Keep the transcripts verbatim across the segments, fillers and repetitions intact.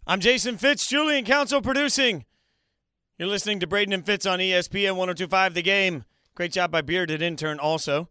I'm Jason Fitz, Julian Council producing. You're listening to Braden and Fitz on E S P N one oh two point five The Game. Great job by Bearded Intern also.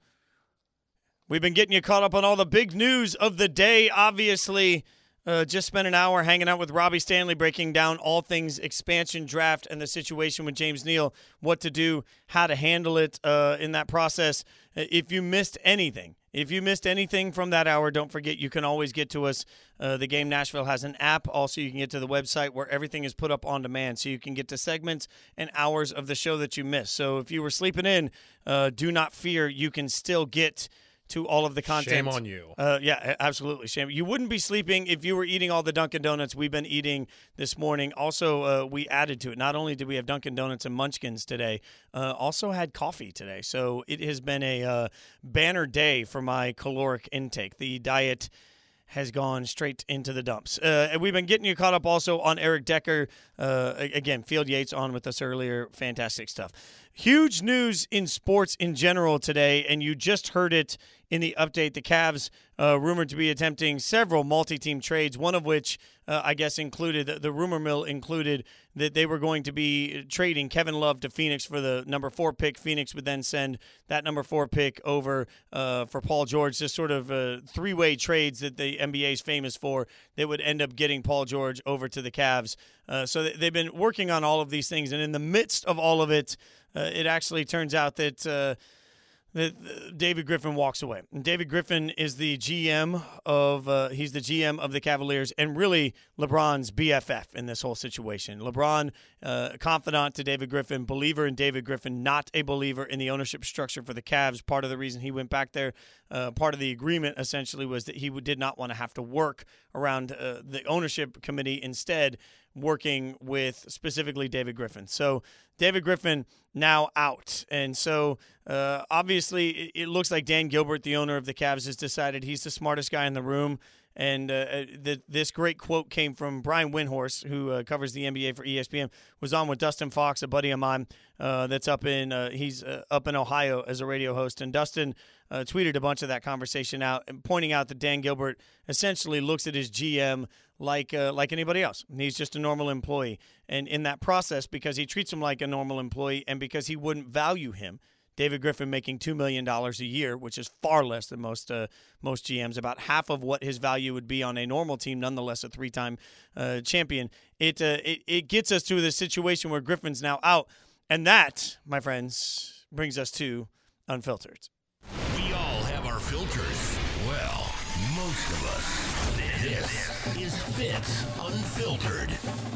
We've been getting you caught up on all the big news of the day, obviously. Uh, just spent an hour hanging out with Robbie Stanley, breaking down all things expansion draft and the situation with James Neal, what to do, how to handle it uh, in that process. If you missed anything, if you missed anything from that hour, don't forget you can always get to us. Uh, the Game Nashville has an app. Also, you can get to the website where everything is put up on demand, so you can get to segments and hours of the show that you missed. So if you were sleeping in, uh, do not fear. You can still get to all of the content. Shame on you. Uh, yeah, absolutely. Shame. You wouldn't be sleeping if you were eating all the Dunkin' Donuts we've been eating this morning. Also, uh, we added to it. Not only did we have Dunkin' Donuts and Munchkins today, uh, also had coffee today. So it has been a uh, banner day for my caloric intake. The diet has gone straight into the dumps. Uh, and we've been getting you caught up also on Eric Decker. Uh, again, Field Yates on with us earlier. Fantastic stuff. Huge news in sports in general today, and you just heard it in the update. The Cavs uh, rumored to be attempting several multi-team trades, one of which uh, I guess included, the, the rumor mill included that they were going to be trading Kevin Love to Phoenix for the number four pick. Phoenix would then send that number four pick over uh, for Paul George, this sort of uh, three-way trades that the N B A is famous for that would end up getting Paul George over to the Cavs. Uh, so they've been working on all of these things, and in the midst of all of it, Uh, it actually turns out that, uh, that uh, David Griffin walks away. And David Griffin is the G M of uh, he's the G M of the Cavaliers, and really LeBron's B F F in this whole situation. LeBron, uh, confidant to David Griffin, believer in David Griffin, not a believer in the ownership structure for the Cavs. Part of the reason he went back there, uh, part of the agreement essentially was that he did not want to have to work around uh, the ownership committee, instead working with specifically David Griffin. So David Griffin now out. And so uh, obviously it, it looks like Dan Gilbert, the owner of the Cavs, has decided he's the smartest guy in the room. And uh, the, this great quote came from Brian Windhorst, who uh, covers the N B A for E S P N, was on with Dustin Fox, a buddy of mine uh, that's up in uh, he's uh, up in Ohio as a radio host. And Dustin uh, tweeted a bunch of that conversation out, and pointing out that Dan Gilbert essentially looks at his G M like uh, like anybody else. He's just a normal employee. And in that process, because he treats him like a normal employee and because he wouldn't value him, David Griffin making two million dollars a year, which is far less than most uh, most G Ms, about half of what his value would be on a normal team, nonetheless a three-time uh, champion. It, uh, it it gets us to the situation where Griffin's now out. And that, my friends, brings us to Unfiltered. We all have our filters. Well, most of us. This is Fitz Unfiltered.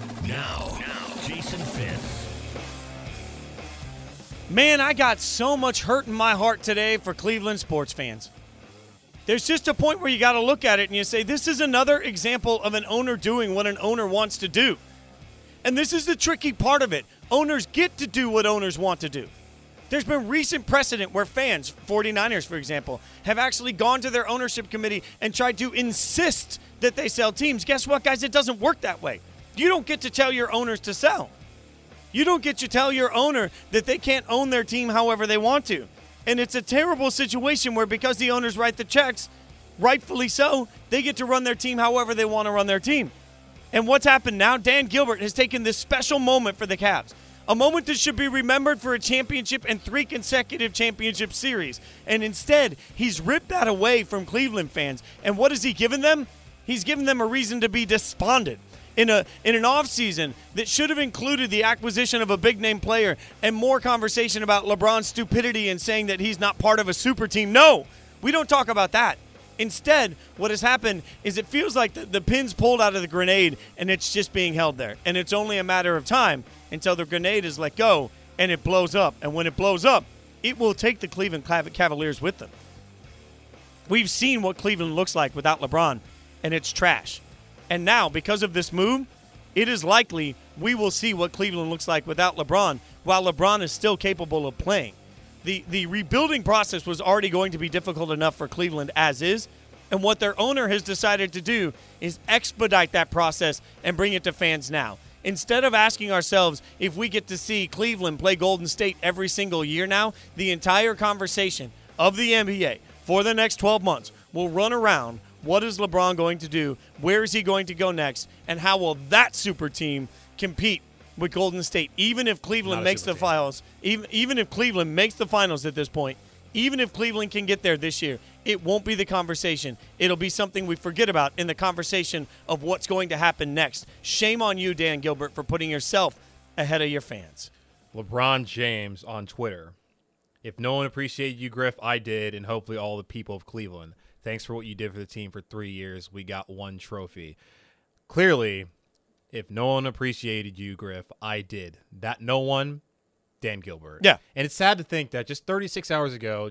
Now, now, Jason Fitz. Man, I got so much hurt in my heart today for Cleveland sports fans. There's just a point where you got to look at it and you say, this is another example of an owner doing what an owner wants to do. And this is the tricky part of it. Owners get to do what owners want to do. There's been recent precedent where fans, 49ers for example, have actually gone to their ownership committee and tried to insist that they sell teams. Guess what, guys? It doesn't work that way. You don't get to tell your owners to sell. You don't get to tell your owner that they can't own their team however they want to. And it's a terrible situation where, because the owners write the checks, rightfully so, they get to run their team however they want to run their team. And what's happened now? Dan Gilbert has taken this special moment for the Cavs. A moment that should be remembered for a championship and three consecutive championship series. And instead, he's ripped that away from Cleveland fans. And what has he given them? He's given them a reason to be despondent. In a in an offseason that should have included the acquisition of a big-name player and more conversation about LeBron's stupidity and saying that he's not part of a super team. No, we don't talk about that. Instead, what has happened is it feels like the, the pin's pulled out of the grenade and it's just being held there. And it's only a matter of time until the grenade is let go and it blows up. And when it blows up, it will take the Cleveland Cavaliers with them. We've seen what Cleveland looks like without LeBron, and it's trash. And now, because of this move, it is likely we will see what Cleveland looks like without LeBron, while LeBron is still capable of playing. The the rebuilding process was already going to be difficult enough for Cleveland as is, and what their owner has decided to do is expedite that process and bring it to fans now. Instead of asking ourselves if we get to see Cleveland play Golden State every single year now, the entire conversation of the N B A for the next twelve months will run around What is LeBron going to do? Where is he going to go next? And how will that super team compete with Golden State? Even if Cleveland makes the finals, even, even if Cleveland makes the finals at this point, even if Cleveland can get there this year, it won't be the conversation. It'll be something we forget about in the conversation of what's going to happen next. Shame on you, Dan Gilbert, for putting yourself ahead of your fans. LeBron James on Twitter. If no one appreciated you, Griff, I did, and hopefully all the people of Cleveland. Thanks for what you did for the team for three years. We got one trophy. Clearly, if no one appreciated you, Griff, I did. That no one, Dan Gilbert. Yeah. And it's sad to think that just thirty-six hours ago,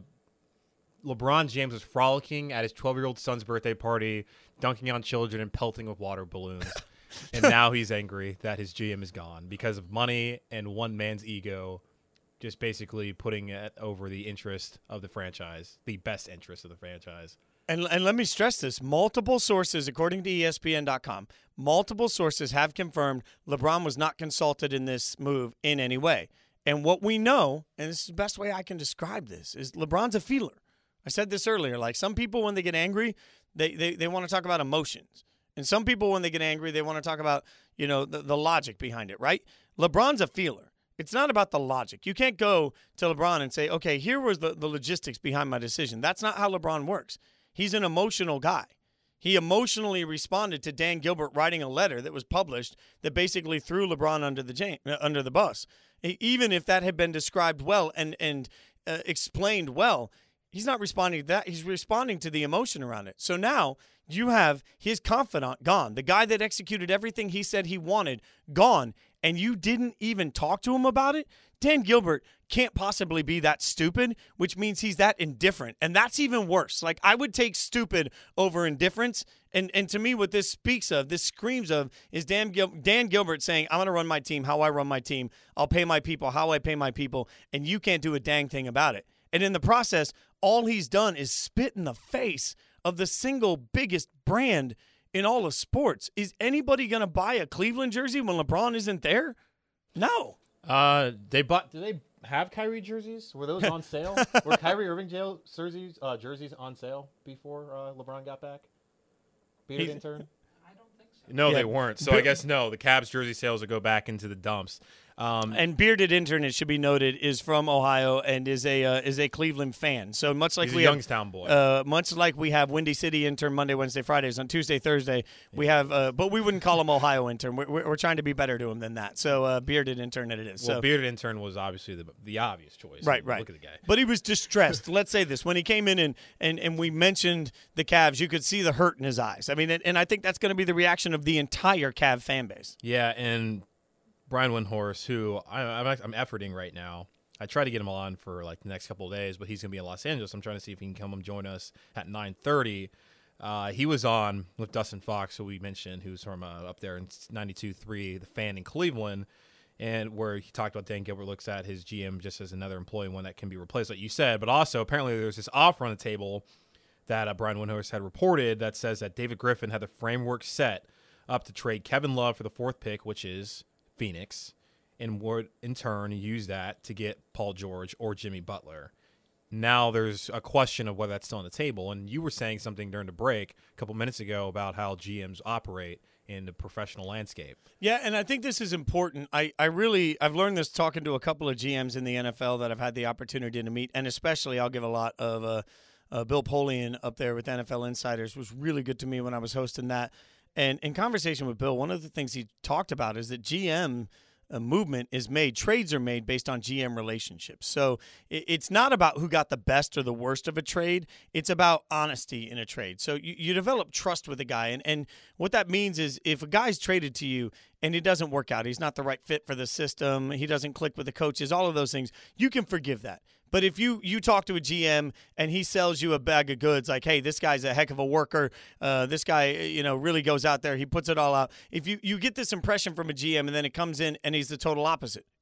LeBron James was frolicking at his twelve-year-old son's birthday party, dunking on children and pelting with water balloons. And now he's angry that his G M is gone because of money and one man's ego, just basically putting it over the interest of the franchise, the best interest of the franchise. And, and let me stress this. Multiple sources, according to E S P N dot com, multiple sources have confirmed LeBron was not consulted in this move in any way. And what we know, and this is the best way I can describe this, is LeBron's a feeler. I said this earlier. Like, some people, when they get angry, they, they, they want to talk about emotions. And some people, when they get angry, they want to talk about, you know, the, the logic behind it, right? LeBron's a feeler. It's not about the logic. You can't go to LeBron and say, okay, here was the, the logistics behind my decision. That's not how LeBron works. He's an emotional guy. He emotionally responded to Dan Gilbert writing a letter that was published that basically threw LeBron under the jam, uh, under the bus. Even if that had been described well and, and uh, explained well, he's not responding to that. He's responding to the emotion around it. So now you have his confidant gone, the guy that executed everything he said he wanted gone, and you didn't even talk to him about it? Dan Gilbert can't possibly be that stupid, which means he's that indifferent. And that's even worse. Like, I would take stupid over indifference. And and to me, what this speaks of, this screams of, is Dan, Gil- Dan Gilbert saying, I'm going to run my team how I run my team. I'll pay my people how I pay my people. And you can't do a dang thing about it. And in the process, all he's done is spit in the face of the single biggest brand in all of sports. Is anybody going to buy a Cleveland jersey when LeBron isn't there? No. Uh, they bought. Did they have Kyrie jerseys? Were those on sale? Were Kyrie Irving jerseys uh, jerseys on sale before uh, LeBron got back? Bearded He's, intern. So. No, Yeah. they weren't. So I guess no. The Cavs jersey sales will go back into the dumps. Um, And bearded intern, it should be noted, is from Ohio and is a uh, is a Cleveland fan. So much like he's a we have, Youngstown boy. uh, much like we have Windy City intern Monday, Wednesday, Fridays. On Tuesday, Thursday, we have, uh, but we wouldn't call him Ohio intern. We're, we're, we're trying to be better to him than that. So uh, bearded intern, it is. well, so. bearded intern was obviously the the obvious choice. Right, Look right. Look at the guy. But he was distressed. Let's say this. When he came in and, and, and we mentioned the Cavs, you could see the hurt in his eyes. I mean, and, and I think that's going to be the reaction of the entire Cav fan base. Yeah, and Brian Windhorst, who I, I'm I'm efforting right now. I tried to get him on for like the next couple of days, but he's going to be in Los Angeles. I'm trying to see if he can come and join us at nine thirty. Uh, he was on with Dustin Fox, who we mentioned, who's from uh, up there in ninety-two point three, the fan in Cleveland, and where he talked about Dan Gilbert looks at his G M just as another employee, one that can be replaced, like you said. But also, apparently, there's this offer on the table that uh, Brian Windhorst had reported that says that David Griffin had the framework set up to trade Kevin Love for the fourth pick, which is Phoenix, and would in turn use that to get Paul George or Jimmy Butler. Now there's a question of whether that's still on the table. And you were saying something during the break a couple minutes ago about how G Ms operate in the professional landscape. Yeah, and I think this is important. I, I really, I've learned this talking to a couple of G Ms in the N F L that I've had the opportunity to meet, and especially I'll give a lot of uh, uh, Bill Polian up there with N F L Insiders was really good to me when I was hosting that. And in conversation with Bill, one of the things he talked about is that G M uh, movement is made, trades are made based on G M relationships. So it, it's not about who got the best or the worst of a trade. It's about honesty in a trade. So you, you develop trust with a guy. And, and what that means is if a guy's traded to you and it doesn't work out, he's not the right fit for the system, he doesn't click with the coaches, all of those things, you can forgive that. But if you, you talk to a G M and he sells you a bag of goods like, hey, this guy's a heck of a worker, uh, this guy, you know, really goes out there, he puts it all out. If you, you get this impression from a G M and then it comes in and he's the total opposite,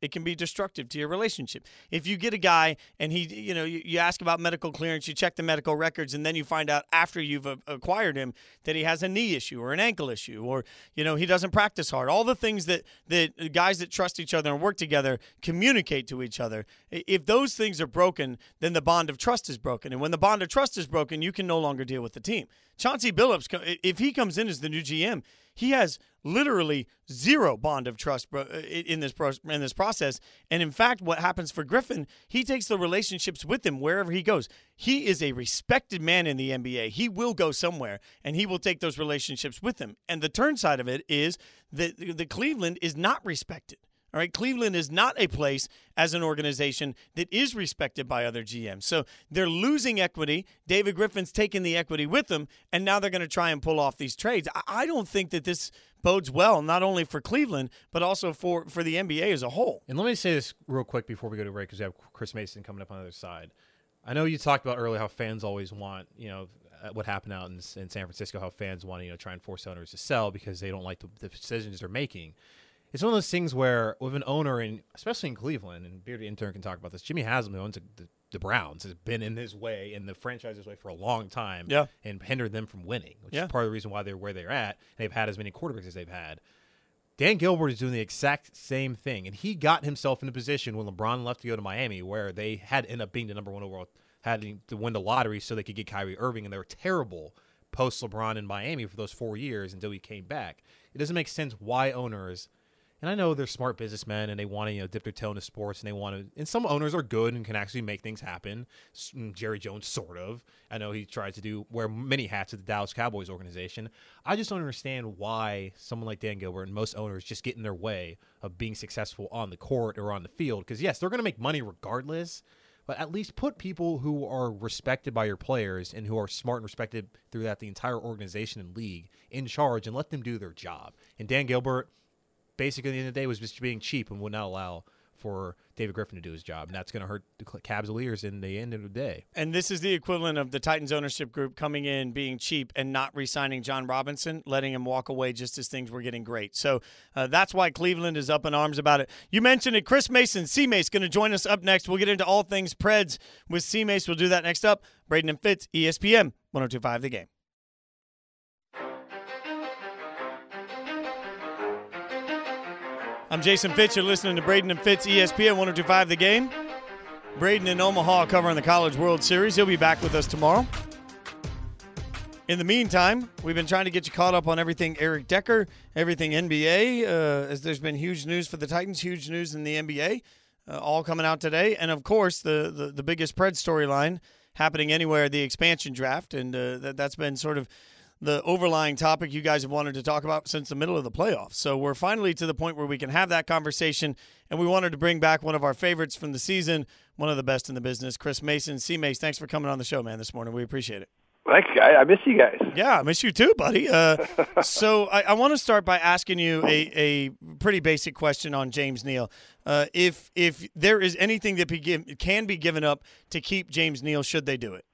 It can be destructive to your relationship. If you get a guy and he, you know, you, you ask about medical clearance, you check the medical records, and then you find out after you've uh, acquired him that he has a knee issue or an ankle issue, or, you know, he doesn't practice hard. All the things that, that guys that trust each other and work together communicate to each other. If those things are broken, then the bond of trust is broken. And when the bond of trust is broken, you can no longer deal with the team. Chauncey Billups, if he comes in as the new G M, he has literally zero bond of trust in this pro- in this process. And in fact, what happens for Griffin, he takes the relationships with him wherever he goes. He is a respected man in the N B A. He will go somewhere, and he will take those relationships with him. And the turn side of it is that the Cleveland is not respected. All right, Cleveland is not a place as an organization that is respected by other G Ms. So they're losing equity. David Griffin's taking the equity with them, and now they're going to try and pull off these trades. I don't think that this bodes well, not only for Cleveland, but also for, for the N B A as a whole. And let me say this real quick before we go to break, because we have Chris Mason coming up on the other side. I know you talked about earlier how fans always want, you know, what happened out in, in San Francisco, how fans want to, you know, try and force owners to sell because they don't like the, the decisions they're making. It's one of those things where with an owner, in, especially in Cleveland, and Bearded Intern can talk about this, Jimmy Haslam, who owns the, the Browns, has been in his way, in the franchise's way for a long time, yeah. and hindered them from winning, which yeah. is part of the reason why they're where they're at, and they've had as many quarterbacks as they've had. Dan Gilbert is doing the exact same thing, and he got himself in a position when LeBron left to go to Miami where they had ended up being the number one overall, had to win the lottery so they could get Kyrie Irving, and they were terrible post-LeBron in Miami for those four years until he came back. It doesn't make sense why owners – and I know they're smart businessmen and they want to, you know, dip their toe into sports, and they want to, and some owners are good and can actually make things happen. Jerry Jones, sort of. I know he tried to do, wear many hats at the Dallas Cowboys organization. I just don't understand why someone like Dan Gilbert and most owners just get in their way of being successful on the court or on the field. Because, yes, they're going to make money regardless, but at least put people who are respected by your players and who are smart and respected throughout the entire organization and league in charge and let them do their job. And Dan Gilbert, basically, at the end of the day, was just being cheap and would not allow for David Griffin to do his job. And that's going to hurt the Cavs' leaders in the end of the day. And this is the equivalent of the Titans ownership group coming in, being cheap, and not re-signing John Robinson, letting him walk away just as things were getting great. So uh, that's why Cleveland is up in arms about it. You mentioned it. Chris Mason, C-Mace, going to join us up next. We'll get into all things Preds with C-Mace. We'll do that next up. Braden and Fitz, E S P N, one oh two point five The Game. I'm Jason Fitz. You're listening to Braden and Fitz, E S P N one oh two point five The Game. Braden in Omaha covering the College World Series. He'll be back with us tomorrow. In the meantime, we've been trying to get you caught up on everything Eric Decker, everything N B A, uh, as there's been huge news for the Titans, huge news in the N B A, uh, all coming out today. And, of course, the, the, the biggest Pred storyline happening anywhere, the expansion draft. And uh, that, that's been sort of the overlying topic you guys have wanted to talk about since the middle of the playoffs. So we're finally to the point where we can have that conversation, and we wanted to bring back one of our favorites from the season, one of the best in the business, Chris Mason. C-Mace, thanks for coming on the show, man, this morning. We appreciate it. Thanks, guy. I miss you guys. Yeah, I miss you too, buddy. Uh, so I, I want to start by asking you a, a pretty basic question on James Neal. Uh, if if there is anything that be give, can be given up to keep James Neal, should they do it?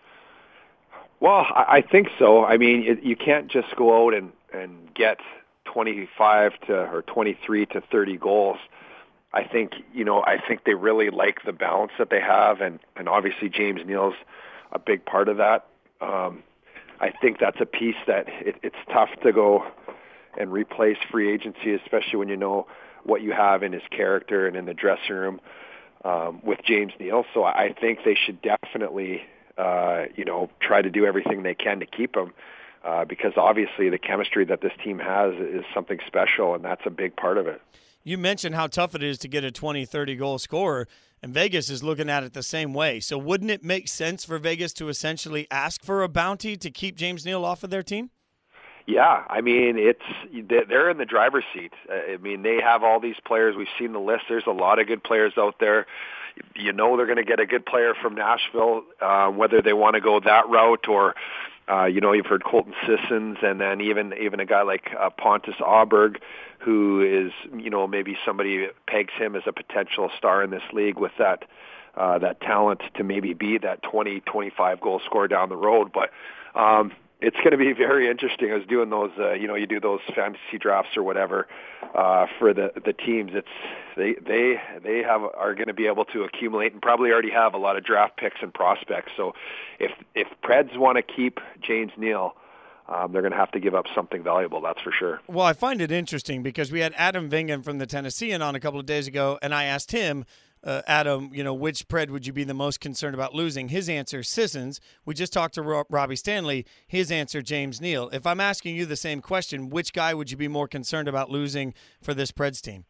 Well, I think so. I mean, it, you can't just go out and, and get twenty-five to or twenty-three to thirty goals. I think, you know, I think they really like the balance that they have, and, and obviously James Neal's a big part of that. Um, I think that's a piece that it, it's tough to go and replace free agency, especially when you know what you have in his character and in the dressing room um, with James Neal. So I think they should definitely Uh, you know, try to do everything they can to keep him uh, because obviously the chemistry that this team has is something special, and that's a big part of it. You mentioned how tough it is to get a twenty, thirty goal scorer, and Vegas is looking at it the same way. So wouldn't it make sense for Vegas to essentially ask for a bounty to keep James Neal off of their team? Yeah, I mean, it's they're in the driver's seat. I mean, they have all these players. We've seen the list. There's a lot of good players out there. You know they're going to get a good player from Nashville, uh, whether they want to go that route or, uh, you know, you've heard Colton Sissons, and then even even a guy like uh, Pontus Åberg, who is, you know, maybe somebody pegs him as a potential star in this league with that uh, that talent to maybe be that twenty, twenty-five goal scorer down the road. But um, it's going to be very interesting. I was doing those, uh, you know, you do those fantasy drafts or whatever uh, for the the teams. It's they they they have are going to be able to accumulate and probably already have a lot of draft picks and prospects. So if if Preds want to keep James Neal, Um, they're going to have to give up something valuable, that's for sure. Well, I find it interesting because we had Adam Vingan from the Tennessean on a couple of days ago, and I asked him, uh, Adam, you know, which Pred would you be the most concerned about losing? His answer, Sissons. We just talked to Ro- Robbie Stanley. His answer, James Neal. If I'm asking you the same question, which guy would you be more concerned about losing for this Preds team?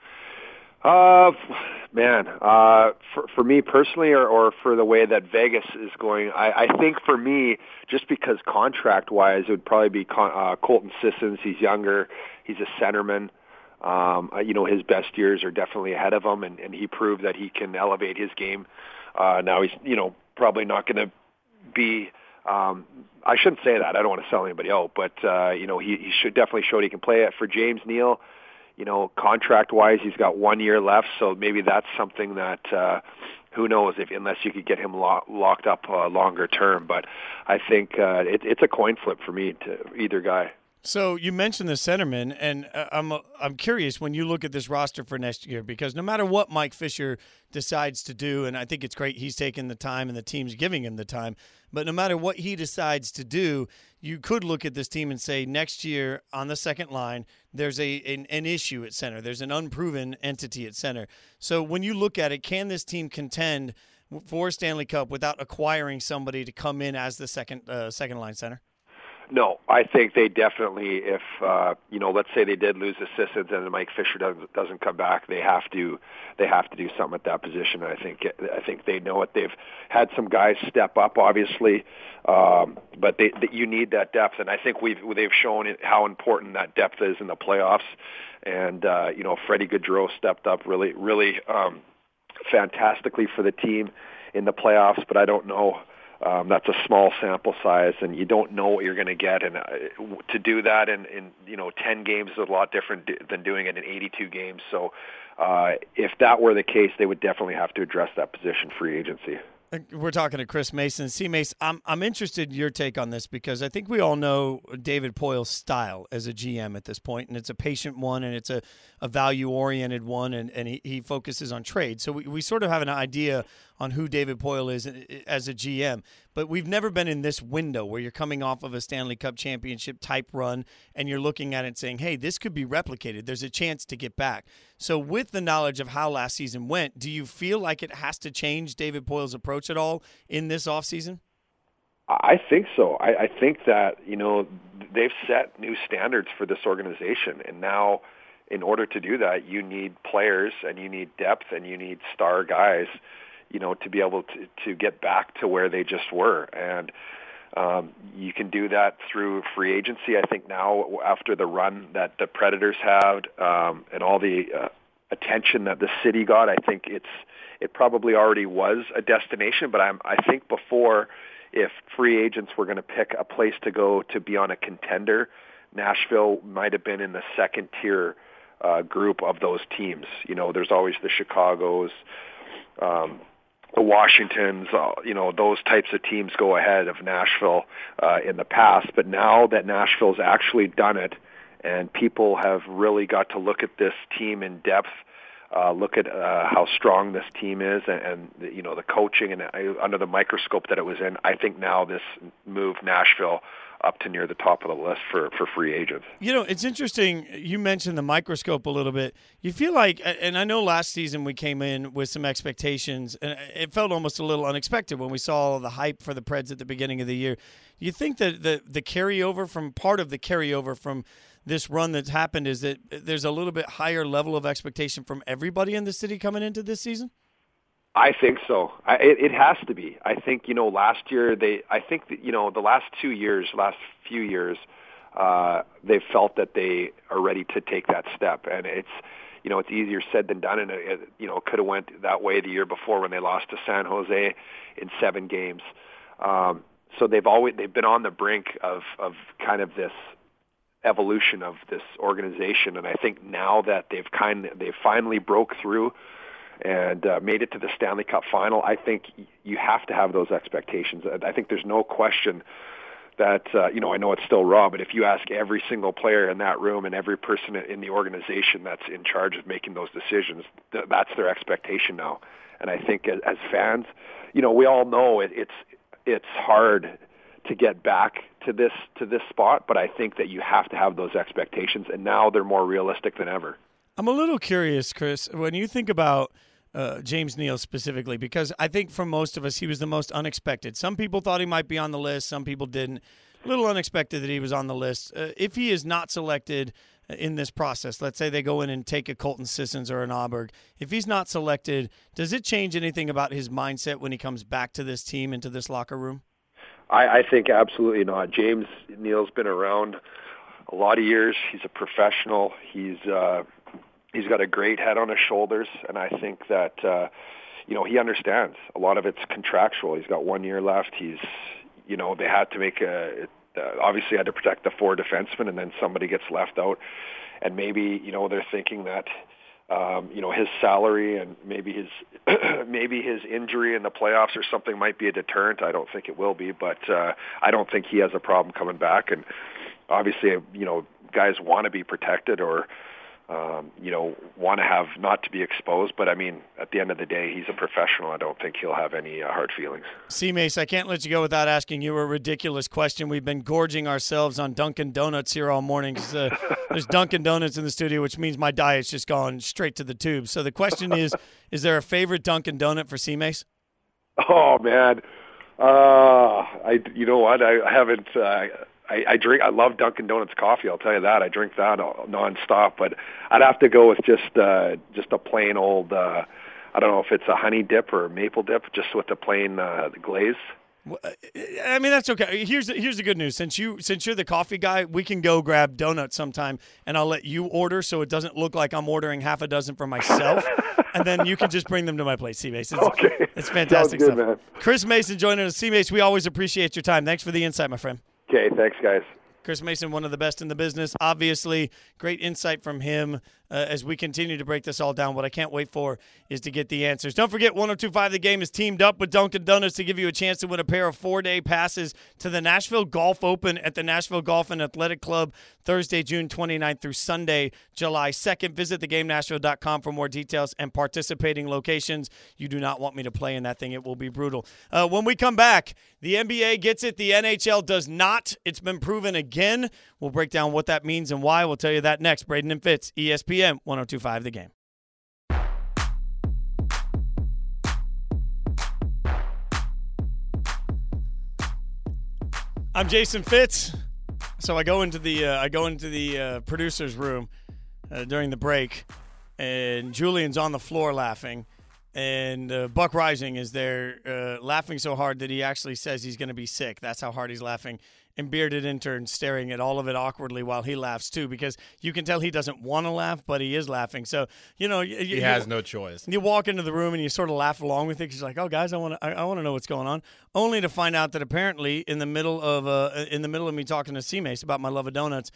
Uh, man, uh, for, for me personally, or, or for the way that Vegas is going, I, I think for me, just because contract-wise, it would probably be Con, uh, Colton Sissons. He's younger. He's a centerman. Um, you know, his best years are definitely ahead of him, and, and he proved that he can elevate his game. Uh, now he's, you know, probably not going to be. Um, I shouldn't say that. I don't want to sell anybody out, but uh, you know, he, he should definitely showed he can play it. For James Neal, you know, contract-wise, he's got one year left, so maybe that's something that uh, who knows if unless you could get him lo- locked up uh, longer term. But I think uh, it, it's a coin flip for me to either guy. So you mentioned the centerman, and uh, I'm uh, I'm curious when you look at this roster for next year, because no matter what Mike Fisher decides to do, and I think it's great he's taking the time and the team's giving him the time, but no matter what he decides to do, you could look at this team and say next year on the second line, there's a an, an issue at center. There's an unproven entity at center. So when you look at it, can this team contend for Stanley Cup without acquiring somebody to come in as the second uh, second line center? No, I think they definitely, if, uh, you know, let's say they did lose assistants and Mike Fisher doesn't, doesn't come back, they have to, they have to do something at that position. I think, I think they know it. They've had some guys step up, obviously, um, but they, they, you need that depth. And I think we've, they've shown it, how important that depth is in the playoffs. And, uh, you know, Freddie Gaudreau stepped up really, really, um, fantastically for the team in the playoffs, but I don't know. Um, that's a small sample size, and you don't know what you're going to get. And uh, to do that in, in you know ten games is a lot different d- than doing it in eighty-two games. So, uh, if that were the case, they would definitely have to address that position free agency. We're talking to Chris Mason. C. Mace, I'm I'm interested in your take on this because I think we all know David Poile's style as a G M at this point, and it's a patient one, and it's a, a value-oriented one, and, and he, he focuses on trade. So we, we sort of have an idea on who David Poile is as a G M, but we've never been in this window where you're coming off of a Stanley Cup championship type run, and you're looking at it and saying, hey, this could be replicated. There's a chance to get back. So with the knowledge of how last season went, do you feel like it has to change David Poile's approach at all in this offseason? I think so. I, I think that, you know, they've set new standards for this organization, and now in order to do that, you need players and you need depth and you need star guys, you know, to be able to, to get back to where they just were. And um, you can do that through free agency. I think now after the run that the Predators had um, and all the uh, attention that the city got, I think it's it probably already was a destination. But I'm, I think before, if free agents were going to pick a place to go to be on a contender, Nashville might have been in the second tier uh, group of those teams. You know, there's always the Chicagos, um, the Washingtons, uh, you know, those types of teams go ahead of Nashville uh, in the past. But now that Nashville's actually done it, and people have really got to look at this team in depth, uh, look at uh, how strong this team is, and, and you know, the coaching and uh, under the microscope that it was in, I think now this moved Nashville up to near the top of the list for, for free agents. You know, it's interesting. You mentioned the microscope a little bit. You feel like, and I know last season we came in with some expectations, and it felt almost a little unexpected when we saw the hype for the Preds at the beginning of the year. You think that the, the carryover from, part of the carryover from this run that's happened is that there's a little bit higher level of expectation from everybody in the city coming into this season? I think so. I, it, it has to be. I think, you know, last year they, I think that, you know, the last two years, last few years, uh, they've felt that they are ready to take that step. And it's, you know, it's easier said than done. And it, it you know, could have went that way the year before when they lost to San Jose in seven games. Um, so they've always, they've been on the brink of, of kind of this evolution of this organization. And I think now that they've kind of, they've finally broke through and uh, made it to the Stanley Cup final, I think you have to have those expectations. I think there's no question that, uh, you know, I know it's still raw, but if you ask every single player in that room and every person in the organization that's in charge of making those decisions, th- that's their expectation now. And I think as, as fans, you know, we all know it, it's it's hard to get back to this to this spot, but I think that you have to have those expectations, and now they're more realistic than ever. I'm a little curious, Chris, when you think about uh, James Neal specifically, because I think for most of us, he was the most unexpected. Some people thought he might be on the list. Some people didn't. A little unexpected that he was on the list. Uh, if he is not selected in this process, let's say they go in and take a Colton Sissons or an Auberg, if he's not selected, does it change anything about his mindset when he comes back to this team, into this locker room? I, I think absolutely not. James Neal's been around a lot of years. He's a professional. He's uh, he's got a great head on his shoulders, and I think that uh, you know he understands. A lot of it's contractual. He's got one year left. He's you know they had to make a uh, obviously had to protect the four defensemen, and then somebody gets left out, and maybe you know they're thinking that. Um, you know, his salary and maybe his maybe his injury in the playoffs or something might be a deterrent. I don't think it will be, but uh, I don't think he has a problem coming back. And obviously, you know, guys want to be protected or, um, you know, want to have not to be exposed. But, I mean, at the end of the day, he's a professional. I don't think he'll have any uh, hard feelings. C-Mace, I can't let you go without asking you a ridiculous question. We've been gorging ourselves on Dunkin' Donuts here all morning because uh, there's Dunkin' Donuts in the studio, which means my diet's just gone straight to the tube. So the question is, is there a favorite Dunkin' Donut for C-Mace? Oh, man. Uh, I, you know what? I, I haven't uh, – I, I drink. I love Dunkin' Donuts coffee. I'll tell you that. I drink that nonstop. But I'd have to go with just uh, just a plain old. Uh, I don't know if it's a honey dip or a maple dip, just with the plain uh, the glaze. I mean, that's okay. Here's the, here's the good news. Since you since you're the coffee guy, we can go grab donuts sometime, and I'll let you order so it doesn't look like I'm ordering half a dozen for myself, and then you can just bring them to my place. C-Mace, it's, okay, it's fantastic Sounds good, stuff. Man. Chris Mason joining us. C-Mace, we always appreciate your time. Thanks for the insight, my friend. Okay, thanks, guys. Chris Mason, one of the best in the business. Obviously, great insight from him uh, as we continue to break this all down. What I can't wait for is to get the answers. Don't forget, one oh two point five The Game is teamed up with Dunkin' Donuts to give you a chance to win a pair of four-day passes to the Nashville Golf Open at the Nashville Golf and Athletic Club Thursday, June twenty-ninth through Sunday, July second. Visit the game nashville dot com for more details and participating locations. You do not want me to play in that thing. It will be brutal. Uh, when we come back, the N B A gets it. The N H L does not. It's been proven again. We'll break down what that means and why. We'll tell you that next. Braden and Fitz, E S P N one oh two point five The Game. I'm Jason Fitz. So I go into the uh, I go into the uh, producer's room uh, during the break, and Julian's on the floor laughing, and uh, Buck Rising is there uh, laughing so hard that he actually says he's going to be sick. That's how hard he's laughing. And bearded intern staring at all of it awkwardly while he laughs too, because you can tell he doesn't want to laugh, but he is laughing. So you know you, he you, has you, no choice. You walk into the room and you sort of laugh along with it because you're like, "Oh, guys, I want to, I, I want to know what's going on." Only to find out that apparently, in the middle of, uh, in the middle of me talking to C-Mace about my love of donuts,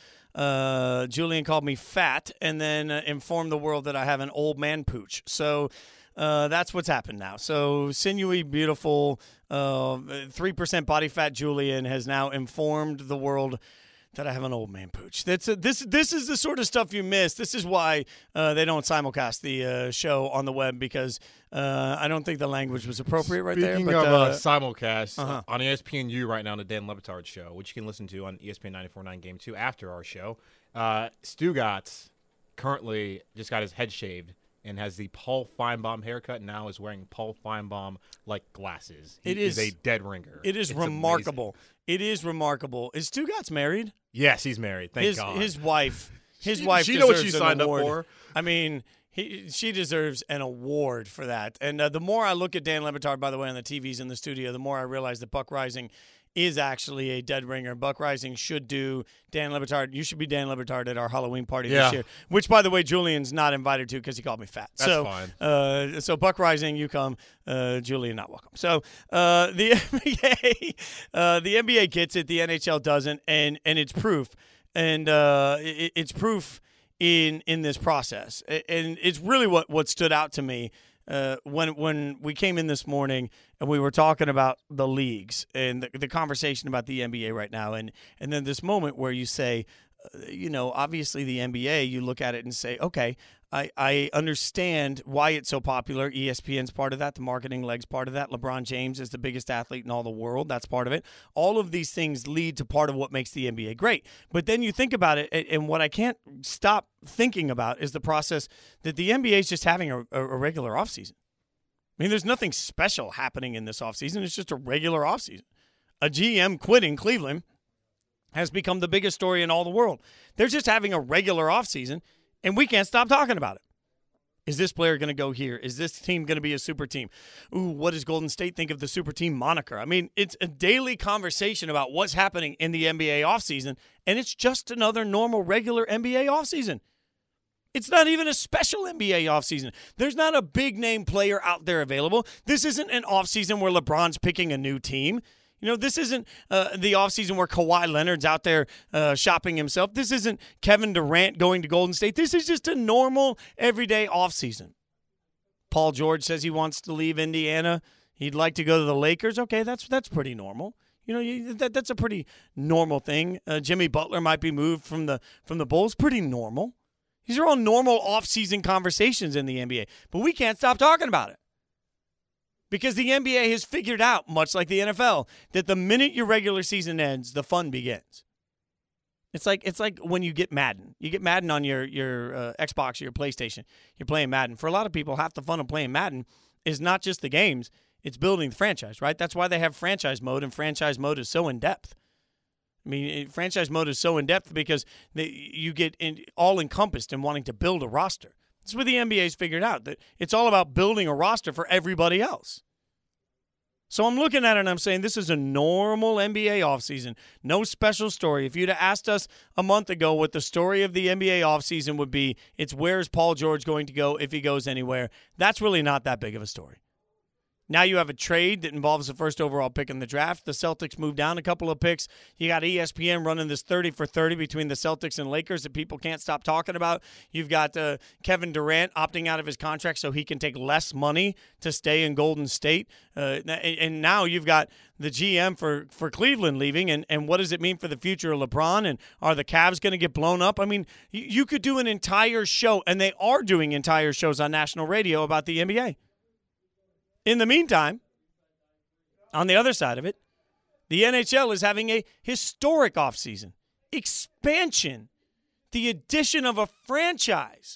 uh, Julian called me fat and then uh, informed the world that I have an old man pooch. So. Uh, that's what's happened now. So sinewy, beautiful, uh, three percent body fat Julian has now informed the world that I have an old man pooch. That's a, this. This is the sort of stuff you miss. This is why uh, they don't simulcast the uh, show on the web, because uh, I don't think the language was appropriate right Speaking there. Speaking but, of uh, uh, simulcast, uh-huh. uh, on E S P N U right now, the Dan Le Batard show, which you can listen to on E S P N ninety-four point nine Game two after our show. Uh, Stugatz currently just got his head shaved and has the Paul Feinbaum haircut, and now is wearing Paul Feinbaum-like glasses. He it is, is a dead ringer. It is it's remarkable. Amazing. It is remarkable. Is Stugatz married? Yes, he's married. Thank his, God. His wife. His she, wife. She knows what she deserves signed an up award. for. I mean, he, she deserves an award for that. And uh, the more I look at Dan Le Batard, by the way, on the T Vs in the studio, the more I realize that Buck Rising is actually a dead ringer. Buck Rising should do Dan Le Batard. You should be Dan Le Batard at our Halloween party yeah. this year, which, by the way, Julian's not invited to because he called me fat. That's so, fine. Uh, so Buck Rising, you come. Uh, Julian, not welcome. So uh, the N B A, uh, the N B A gets it. The N H L doesn't, and and it's proof. And uh, it, it's proof in in this process. And it's really what, what stood out to me uh, when when we came in this morning and we were talking about the leagues and the, the conversation about the N B A right now, and and then this moment where you say, uh, you know, obviously the N B A, you look at it and say, okay, I, I understand why it's so popular. E S P N's part of that. The marketing leg's part of that. LeBron James is the biggest athlete in all the world. That's part of it. All of these things lead to part of what makes the N B A great. But then you think about it, and what I can't stop thinking about is the process that the N B A is just having a, a regular offseason. I mean, there's nothing special happening in this offseason. It's just a regular offseason. A G M quitting Cleveland has become the biggest story in all the world. They're just having a regular offseason, and we can't stop talking about it. Is this player going to go here? Is this team going to be a super team? Ooh, what does Golden State think of the super team moniker? I mean, it's a daily conversation about what's happening in the N B A offseason, and it's just another normal, regular N B A offseason. It's not even a special N B A offseason. There's not a big-name player out there available. This isn't an offseason where LeBron's picking a new team. You know, this isn't uh, the offseason where Kawhi Leonard's out there uh, shopping himself. This isn't Kevin Durant going to Golden State. This is just a normal, everyday offseason. Paul George says he wants to leave Indiana. He'd like to go to the Lakers. Okay, that's that's pretty normal. You know, you, that that's a pretty normal thing. Uh, Jimmy Butler might be moved from the from the Bulls. Pretty normal. These are all normal offseason conversations in the N B A. But we can't stop talking about it. Because the N B A has figured out, much like the N F L, that the minute your regular season ends, the fun begins. It's like it's like when you get Madden. You get Madden on your, your uh, Xbox or your PlayStation. You're playing Madden. For a lot of people, half the fun of playing Madden is not just the games. It's building the franchise, right? That's why they have franchise mode, and franchise mode is so in-depth. I mean, franchise mode is so in-depth because they, you get in, all-encompassed in wanting to build a roster. That's what the N B A's figured out, that it's all about building a roster for everybody else. So I'm looking at it and I'm saying this is a normal N B A offseason. No special story. If you'd have asked us a month ago what the story of the N B A offseason would be, it's where's Paul George going to go if he goes anywhere. That's really not that big of a story. Now you have a trade that involves the first overall pick in the draft. The Celtics moved down a couple of picks. You got E S P N running this thirty for thirty between the Celtics and Lakers that people can't stop talking about. You've got uh, Kevin Durant opting out of his contract so he can take less money to stay in Golden State. Uh, and now you've got the G M for, for Cleveland leaving. And, and what does it mean for the future of LeBron? And are the Cavs going to get blown up? I mean, you, you could do an entire show, and they are doing entire shows on national radio about the N B A. In the meantime, on the other side of it, the N H L is having a historic offseason. Expansion. The addition of a franchise.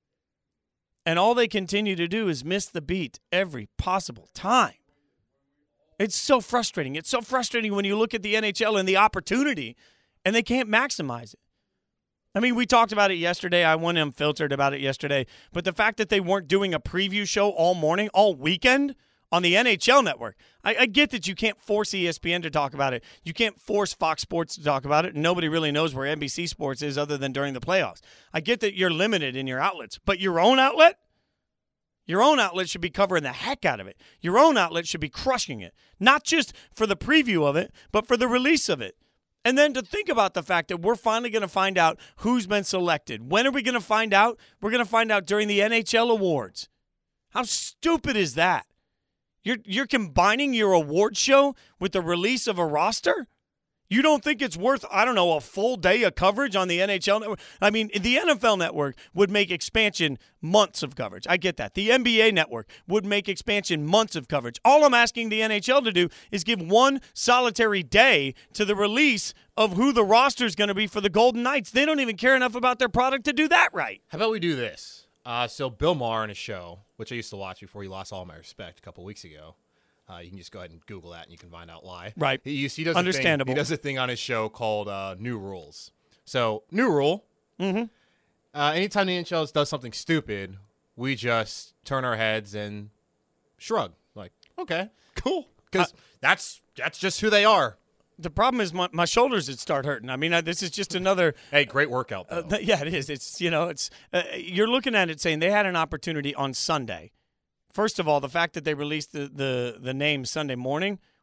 And all they continue to do is miss the beat every possible time. It's so frustrating. It's so frustrating when you look at the N H L and the opportunity, and they can't maximize it. I mean, we talked about it yesterday. I went unfiltered about it yesterday. But the fact that they weren't doing a preview show all morning, all weekend on the N H L network, I, I get that you can't force E S P N to talk about it. You can't force Fox Sports to talk about it. Nobody really knows where N B C Sports is other than during the playoffs. I get that you're limited in your outlets. But your own outlet? Your own outlet should be covering the heck out of it. Your own outlet should be crushing it. Not just for the preview of it, but for the release of it. And then to think about the fact that we're finally going to find out who's been selected. When are we going to find out? We're going to find out during the N H L awards. How stupid is that? You're you're combining your award show with the release of a roster? You don't think it's worth, I don't know, a full day of coverage on the N H L network? I mean, the N F L network would make expansion months of coverage. I get that. The N B A network would make expansion months of coverage. All I'm asking the N H L to do is give one solitary day to the release of who the roster is going to be for the Golden Knights. They don't even care enough about their product to do that right. How about we do this? Uh, so Bill Maher in a show, which I used to watch before he lost all my respect a couple weeks ago. Uh, you can just go ahead and Google that, and you can find out why. Right. He, he does Understandable. A thing, he does a thing on his show called uh, New Rules. So, new rule. Mm-hmm. Uh, anytime the N H L does something stupid, we just turn our heads and shrug. Like, okay, cool. Because uh, that's that's just who they are. The problem is my, my shoulders would start hurting. I mean, I, this is just another. Hey, great workout, though. Uh, yeah, it is. It's, you know, it's uh, you're looking at it saying they had an opportunity on Sunday. First of all, the fact that they released the, the, the name Sunday morning,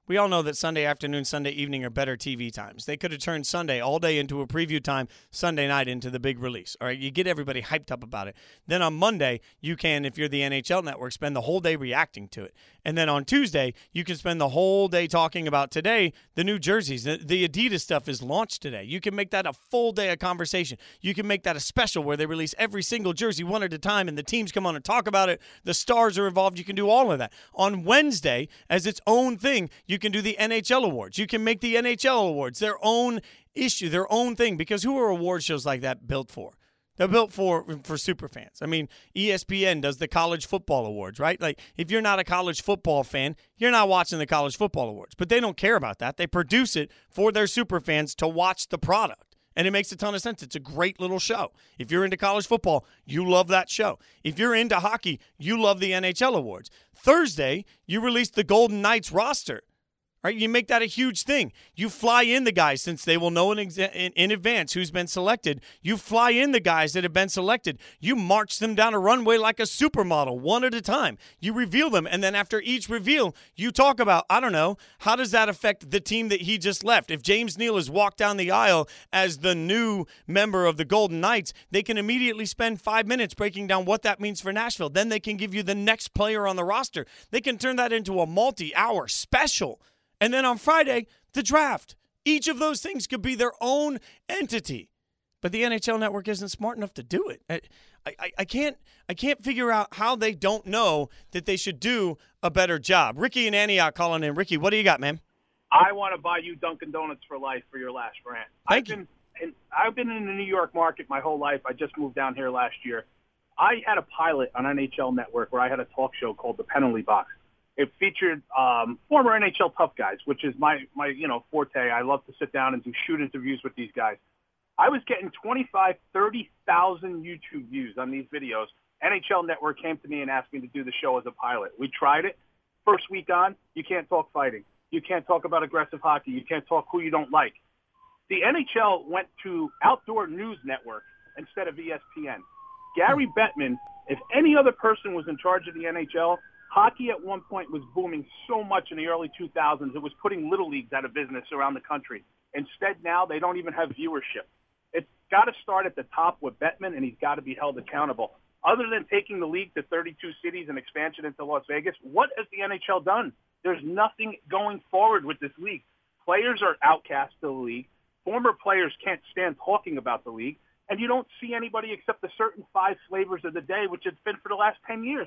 We all know that Sunday afternoon, Sunday evening are better T V times. They could have turned Sunday all day into a preview time, Sunday night into the big release. All right, you get everybody hyped up about it. Then on Monday, you can, if you're the N H L Network, spend the whole day reacting to it. And then on Tuesday, you can spend the whole day talking about today, the new jerseys. The, the Adidas stuff is launched today. You can make that a full day of conversation. You can make that a special where they release every single jersey one at a time and the teams come on and talk about it. The stars are involved. You can do all of that. On Wednesday, as its own thing, you can do the N H L Awards. You can make the N H L Awards their own issue, their own thing, because who are award shows like that built for? They're built for for super fans. I mean, E S P N does the college football awards, right? Like, if you're not a college football fan, you're not watching the college football awards. But they don't care about that. They produce it for their super fans to watch the product. And it makes a ton of sense. It's a great little show. If you're into college football, you love that show. If you're into hockey, you love the N H L Awards. Thursday, you release the Golden Knights roster. Right, you make that a huge thing. You fly in the guys, since they will know in, exa- in, in advance who's been selected. You fly in the guys that have been selected. You march them down a runway like a supermodel, one at a time. You reveal them, and then after each reveal, you talk about, I don't know, how does that affect the team that he just left? If James Neal has walked down the aisle as the new member of the Golden Knights, they can immediately spend five minutes breaking down what that means for Nashville. Then they can give you the next player on the roster. They can turn that into a multi-hour special. And then on Friday, the draft. Each of those things could be their own entity. But the N H L Network isn't smart enough to do it. I, I, I can't I can't figure out how they don't know that they should do a better job. Ricky and Antioch calling in. Ricky, what do you got, man? I want to buy you Dunkin' Donuts for life for your last rant. Thank I've you. Been in, I've been in the New York market my whole life. I just moved down here last year. I had a pilot on N H L Network where I had a talk show called The Penalty Box. It featured um, former N H L tough guys, which is my, my you know forte. I love to sit down and do shoot interviews with these guys. I was getting twenty-five, thirty thousand YouTube views on these videos. N H L Network came to me and asked me to do the show as a pilot. We tried it. First week on, you can't talk fighting. You can't talk about aggressive hockey. You can't talk who you don't like. The N H L went to Outdoor News Network instead of E S P N. Gary Bettman, if any other person was in charge of the N H L, hockey at one point was booming so much in the early two thousands, it was putting little leagues out of business around the country. Instead, now they don't even have viewership. It's got to start at the top with Bettman, and he's got to be held accountable. Other than taking the league to thirty-two cities and expansion into Las Vegas, what has the N H L done? There's nothing going forward with this league. Players are outcast to the league. Former players can't stand talking about the league. And you don't see anybody except the certain five flavors of the day, which it's been for the last ten years.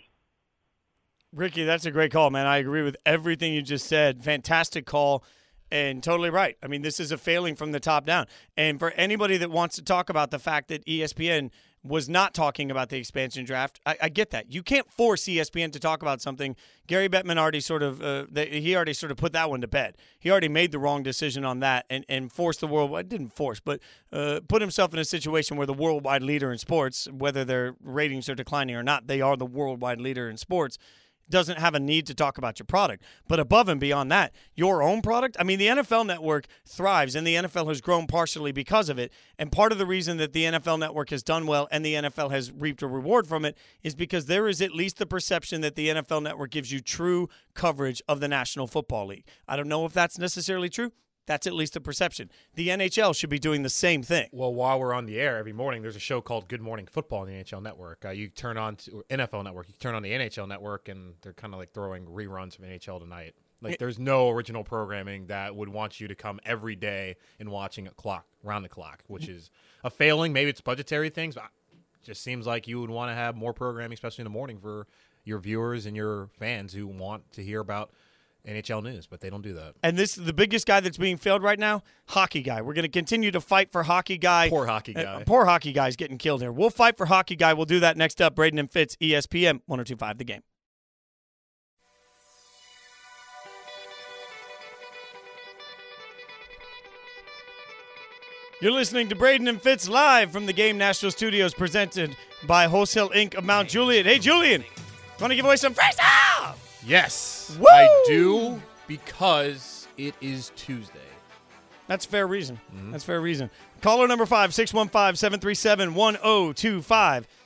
Ricky, that's a great call, man. I agree with everything you just said. Fantastic call and totally right. I mean, this is a failing from the top down. And for anybody that wants to talk about the fact that E S P N was not talking about the expansion draft, I, I get that. You can't force E S P N to talk about something. Gary Bettman already sort of uh, – he already sort of put that one to bed. He already made the wrong decision on that and, and forced the world – well, didn't force, but uh, put himself in a situation where the worldwide leader in sports, whether their ratings are declining or not, they are the worldwide leader in sports, doesn't have a need to talk about your product. But above and beyond that, your own product, I mean, the N F L Network thrives, and the N F L has grown partially because of it. And part of the reason that the N F L Network has done well and the N F L has reaped a reward from it is because there is at least the perception that the N F L Network gives you true coverage of the National Football League. I don't know if that's necessarily true. That's at least a perception. The N H L should be doing the same thing. Well, while we're on the air every morning, there's a show called Good Morning Football on the N H L Network. Uh, you turn on to N F L Network, you turn on the N H L Network, and they're kind of like throwing reruns from N H L Tonight. Like, there's no original programming that would want you to come every day and watching a clock, round the clock, which is a failing. Maybe it's budgetary things, but it just seems like you would want to have more programming, especially in the morning, for your viewers and your fans who want to hear about N H L news, but they don't do that. And this the biggest guy that's being failed right now, Hockey Guy. We're going to continue to fight for Hockey Guy. Poor Hockey Guy. Uh, poor Hockey Guy's getting killed here. We'll fight for Hockey Guy. We'll do that next up. Braden and Fitz, E S P N one oh two point five The Game. You're listening to Braden and Fitz live from the Game National Studios, presented by Wholesale Incorporated of Mount Juliet. Hey, Julian, want to give away some free stuff? Yes, Woo! I do, because it is Tuesday. That's fair reason. Mm-hmm. That's fair reason. Caller number five, six one five, seven three seven, one oh two five.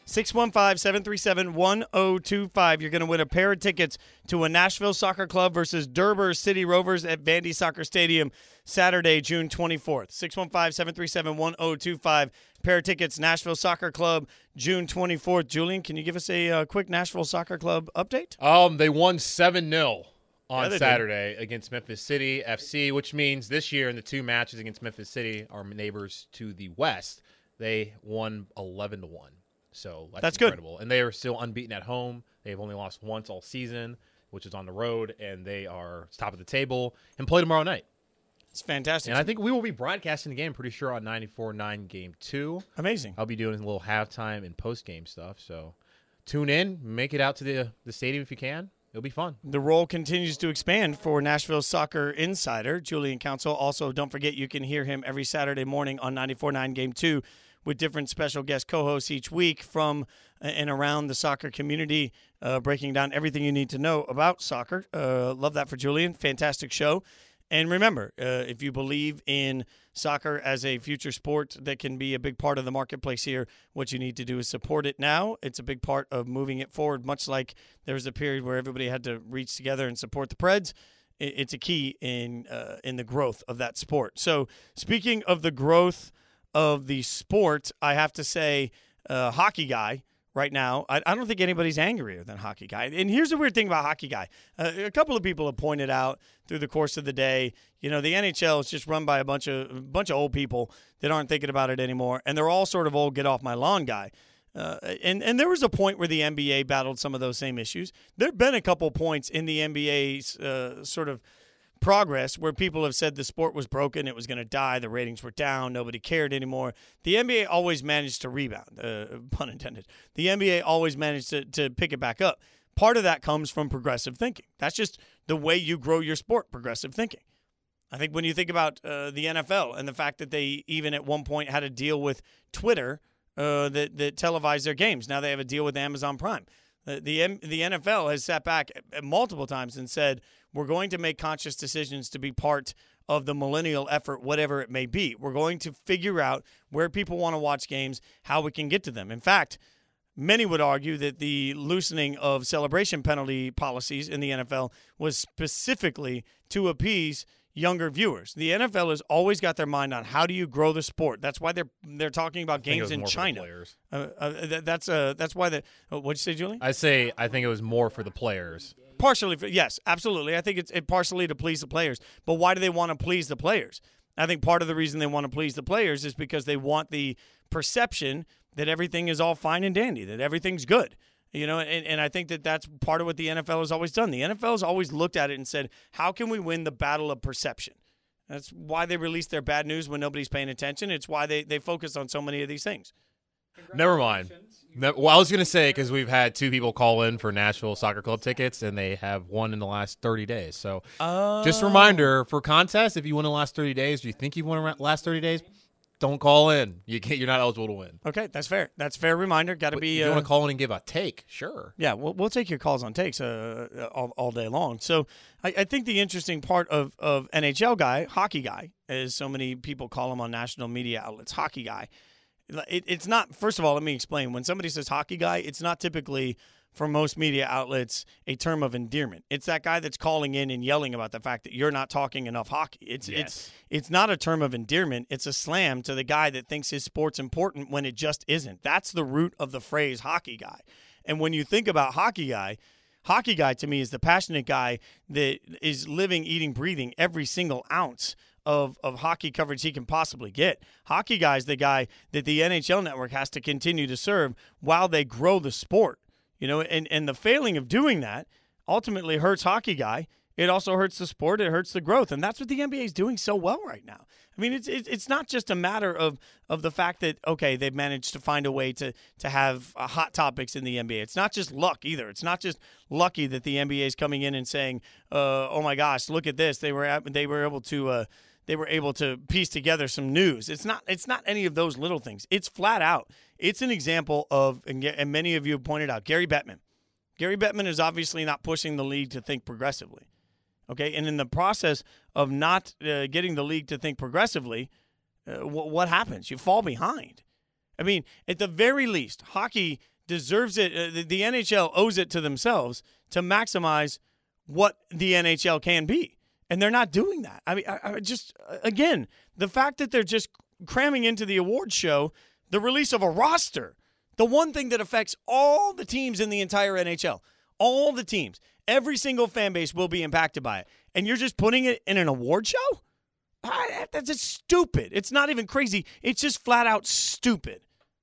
six one five, seven three seven, one oh two five. You're going to win a pair of tickets to a Nashville Soccer Club versus Durbar City Rovers at Vandy Soccer Stadium Saturday, June twenty-fourth. six one five, seven three seven, one oh two five. Pair of tickets, Nashville Soccer Club, June twenty-fourth. Julian, can you give us a uh, quick Nashville Soccer Club update? Um, they won seven nil on Yeah, Saturday did. against Memphis City F C, which means this year in the two matches against Memphis City, our neighbors to the west, they won eleven to one. So that's, that's incredible. good. And they are still unbeaten at home. They've only lost once all season, which is on the road, and they are top of the table and play tomorrow night. It's fantastic. And I think we will be broadcasting the game, pretty sure, on ninety-four point nine Game two. Amazing. I'll be doing a little halftime and post-game stuff. So tune in, make it out to the the stadium if you can. It'll be fun. The role continues to expand for Nashville Soccer Insider, Julian Council. Also, don't forget you can hear him every Saturday morning on ninety-four point nine Game two with different special guest co-hosts each week from and around the soccer community, uh, breaking down everything you need to know about soccer. Uh, love that for Julian. Fantastic show. And remember, uh, if you believe in soccer as a future sport that can be a big part of the marketplace here, what you need to do is support it now. It's a big part of moving it forward, much like there was a period where everybody had to reach together and support the Preds. It's a key in uh, in the growth of that sport. So speaking of the growth of the sport, I have to say uh, Hockey Guy right now, I, I don't think anybody's angrier than Hockey Guy. And here's the weird thing about Hockey Guy. Uh, a couple of people have pointed out through the course of the day, you know, the N H L is just run by a bunch of a bunch of old people that aren't thinking about it anymore, and they're all sort of old get off my lawn guy. Uh, and, and there was a point where the N B A battled some of those same issues. There have been a couple points in the N B A's uh, sort of progress where people have said the sport was broken, it was going to die, the ratings were down, nobody cared anymore. The N B A always managed to rebound, uh, pun intended. The N B A always managed to, to pick it back up. Part of that comes from progressive thinking. That's just the way you grow your sport, progressive thinking. I think when you think about uh, the N F L and the fact that they even at one point had a deal with Twitter uh, that, that televised their games. Now they have a deal with Amazon Prime. The, the, the N F L has sat back multiple times and said, we're going to make conscious decisions to be part of the millennial effort, whatever it may be. We're going to figure out where people want to watch games, how we can get to them. In fact, many would argue that the loosening of celebration penalty policies in the N F L was specifically to appease younger viewers. The N F L has always got their mind on how do you grow the sport. That's why they're they're talking about games in China. Uh, uh, that, that's uh, that's why the. Uh, what'd you say, Julian? I say I think it was more for the players. Partially, for, yes, absolutely. I think it's it partially to please the players. But why do they want to please the players? I think part of the reason they want to please the players is because they want the perception that everything is all fine and dandy, that everything's good. You know, and, and I think that that's part of what the N F L has always done. The N F L has always looked at it and said, how can we win the battle of perception? That's why they release their bad news when nobody's paying attention. It's why they, they focus on so many of these things. Never mind. No, well, I was going to say, because we've had two people call in for Nashville Soccer Club tickets, and they have won in the last thirty days. So Oh. just a reminder, for contests, if you win in the last thirty days, do you think you've won in the last thirty days? Don't call in. You can't, you're not eligible to win. Okay, that's fair. That's a fair reminder. Got to But be. if you Uh, want to call in and give a take, sure. Yeah, we'll, we'll take your calls on takes uh, all, all day long. So I, I think the interesting part of, of N H L guy, Hockey Guy, as so many people call him on national media outlets, Hockey Guy. It, it's not, first of all, let me explain. When somebody says Hockey Guy, it's not typically, for most media outlets, a term of endearment. It's that guy that's calling in and yelling about the fact that you're not talking enough hockey. It's Yes. it's it's not a term of endearment. It's a slam to the guy that thinks his sport's important when it just isn't. That's the root of the phrase Hockey Guy. And when you think about Hockey Guy, Hockey Guy to me is the passionate guy that is living, eating, breathing every single ounce of, of hockey coverage he can possibly get. Hockey Guy is the guy that the N H L network has to continue to serve while they grow the sport. You know, and, and the failing of doing that ultimately hurts Hockey Guy. It also hurts the sport. It hurts the growth. And that's what the N B A is doing so well right now. I mean, it's it's not just a matter of, of the fact that, okay, they've managed to find a way to, to have uh, hot topics in the N B A. It's not just luck either. It's not just lucky that the N B A is coming in and saying, uh, oh, my gosh, look at this. They were they were able to uh, they were able to piece together some news. It's not it's not any of those little things. It's flat out. It's an example of, and, and many of you have pointed out, Gary Bettman. Gary Bettman is obviously not pushing the league to think progressively. Okay, and in the process of not uh, getting the league to think progressively, uh, w- what happens? You fall behind. I mean, at the very least, hockey deserves it. Uh, the, the N H L owes it to themselves to maximize what the N H L can be. And they're not doing that. I mean, I, I just, again, the fact that they're just cramming into the award show the release of a roster, the one thing that affects all the teams in the entire N H L, all the teams, every single fan base will be impacted by it. And you're just putting it in an award show? I, that's just stupid. It's not even crazy. It's just flat out stupid.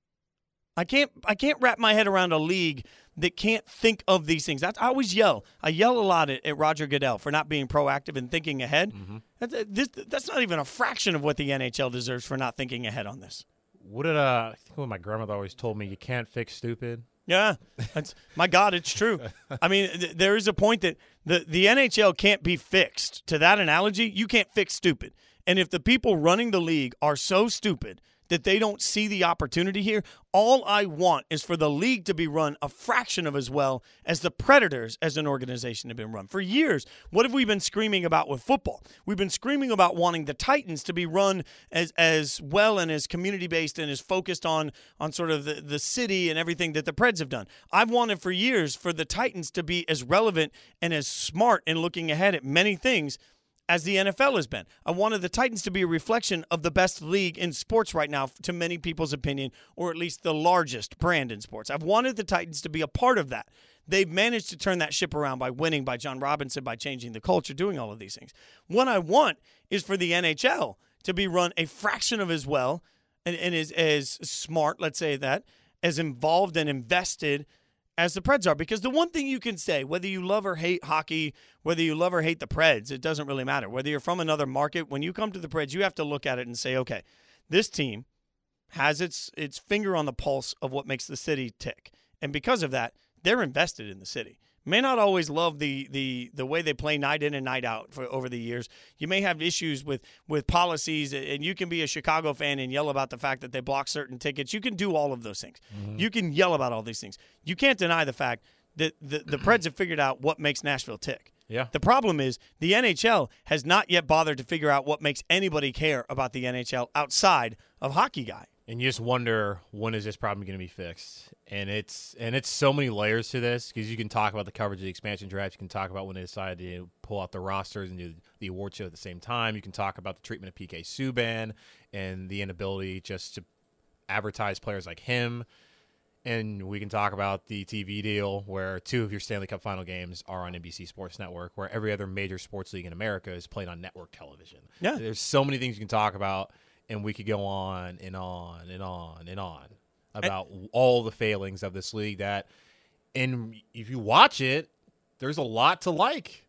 I can't I can't wrap my head around a league that can't think of these things. That's, I always yell. I yell a lot at, at Roger Goodell for not being proactive and thinking ahead. Mm-hmm. That's, this, that's not even a fraction of what the N H L deserves for not thinking ahead on this. What did uh, I think what my grandmother always told me? You can't fix stupid. Yeah, that's my God. It's true. I mean, th- there is a point that the the N H L can't be fixed. To that analogy, you can't fix stupid. And if the people running the league are so stupid that they don't see the opportunity here, all I want is for the league to be run a fraction of as well as the Predators as an organization have been run. For years, what have we been screaming about with football? We've been screaming about wanting the Titans to be run as as well and as community-based and as focused on, on sort of the, the city and everything that the Preds have done. I've wanted for years for the Titans to be as relevant and as smart in looking ahead at many things as the N F L has been. I wanted the Titans to be a reflection of the best league in sports right now, to many people's opinion, or at least the largest brand in sports. I've wanted the Titans to be a part of that. They've managed to turn that ship around by winning, by John Robinson, by changing the culture, doing all of these things. What I want is for the N H L to be run a fraction of as well and, and as, as smart, let's say that, as involved and invested as the Preds are. Because the one thing you can say, whether you love or hate hockey, whether you love or hate the Preds, it doesn't really matter. Whether you're from another market, when you come to the Preds, you have to look at it and say, okay, this team has its its finger on the pulse of what makes the city tick. And because of that, they're invested in the city. May not always love the the the way they play night in and night out for over the years. You may have issues with, with policies, and you can be a Chicago fan and yell about the fact that they block certain tickets. You can do all of those things. Mm-hmm. You can yell about all these things. You can't deny the fact that the, the Preds have figured out what makes Nashville tick. Yeah. The problem is the N H L has not yet bothered to figure out what makes anybody care about the N H L outside of hockey guy. And you just wonder, when is this problem going to be fixed? And it's and it's so many layers to this, because you can talk about the coverage of the expansion draft. You can talk about when they decided to pull out the rosters and do the award show at the same time. You can talk about the treatment of P K Subban and the inability just to advertise players like him. And we can talk about the T V deal where two of your Stanley Cup final games are on N B C Sports Network, where every other major sports league in America is played on network television. Yeah. There's so many things you can talk about. And we could go on and on and on and on about I, all the failings of this league that, and if you watch it, there's a lot to like.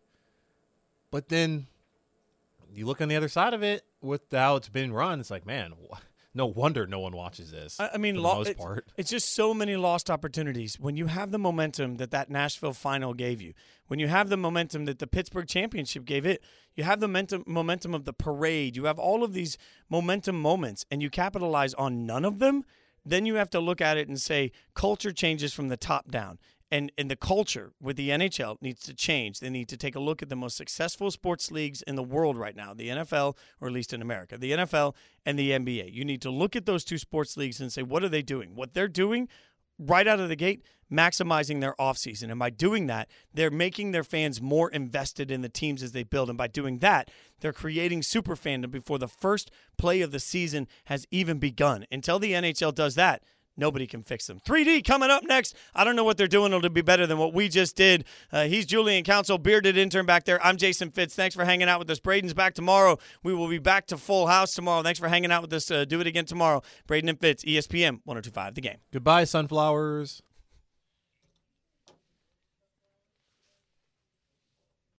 But then you look on the other side of it with how it's been run, it's like, man, no wonder no one watches this. I, I mean, for lo- the most it's, part. It's just so many lost opportunities. When you have the momentum that that Nashville final gave you, when you have the momentum that the Pittsburgh championship gave it, you have the momentum, momentum of the parade, you have all of these momentum moments, and you capitalize on none of them, then you have to look at it and say culture changes from the top down. And, and the culture with the N H L needs to change. They need to take a look at the most successful sports leagues in the world right now, the N F L, or at least in America, the N F L and the N B A. You need to look at those two sports leagues and say, what are they doing? What they're doing right out of the gate, maximizing their offseason. And by doing that, they're making their fans more invested in the teams as they build. And by doing that, they're creating super fandom before the first play of the season has even begun. Until the N H L does that, nobody can fix them. three D coming up next. I don't know what they're doing. It'll be better than what we just did. Uh, he's Julian Council, bearded intern back there. I'm Jason Fitz. Thanks for hanging out with us. Braden's back tomorrow. We will be back to Full House tomorrow. Thanks for hanging out with us. Uh, do it again tomorrow. Braden and Fitz, E S P N one oh two point five The Game. Goodbye, sunflowers.